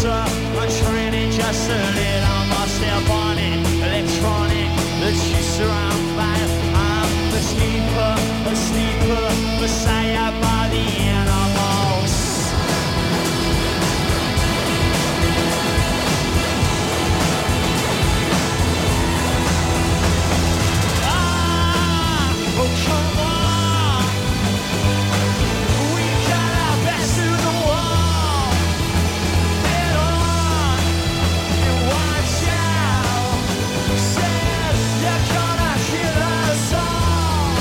closer. I'm training just a little more. Step on it, electronic. The chiefs are on fire. I'm a sleeper, messiah by the animals. Oh, come on. We got our backs to the wall. Get on and watch out. Said you're gonna kill us all.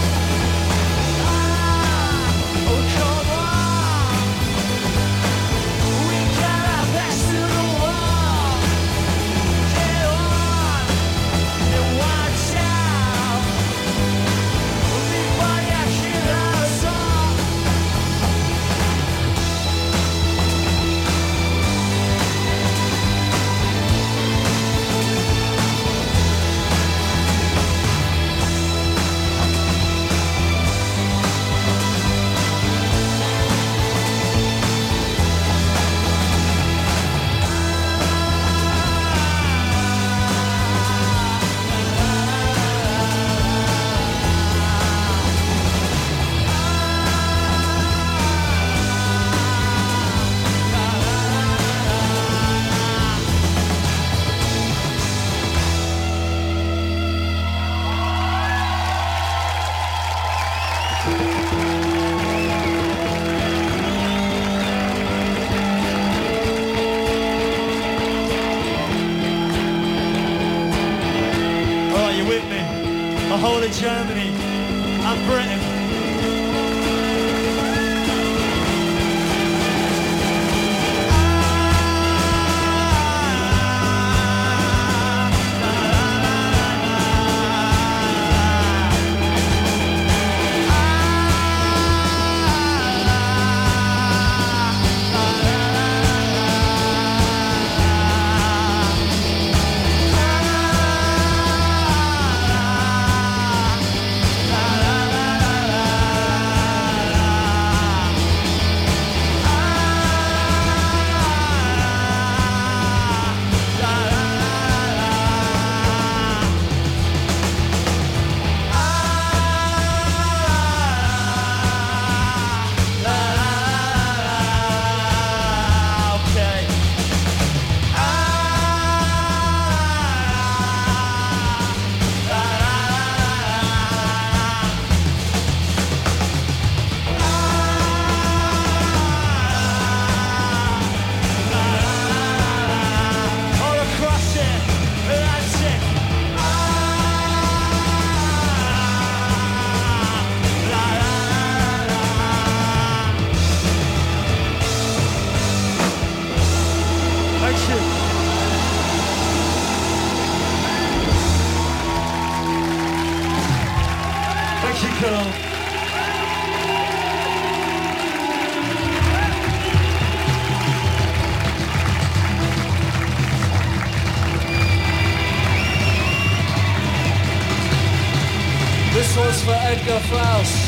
Oh, come on. We got our backs to the wall. Get on and watch out. Before you kill us all. Are you with me? The whole of Germany and Britain. Okay. All across it, that's it. Thank you. Thank you, Carl. This was for Edgar Faust.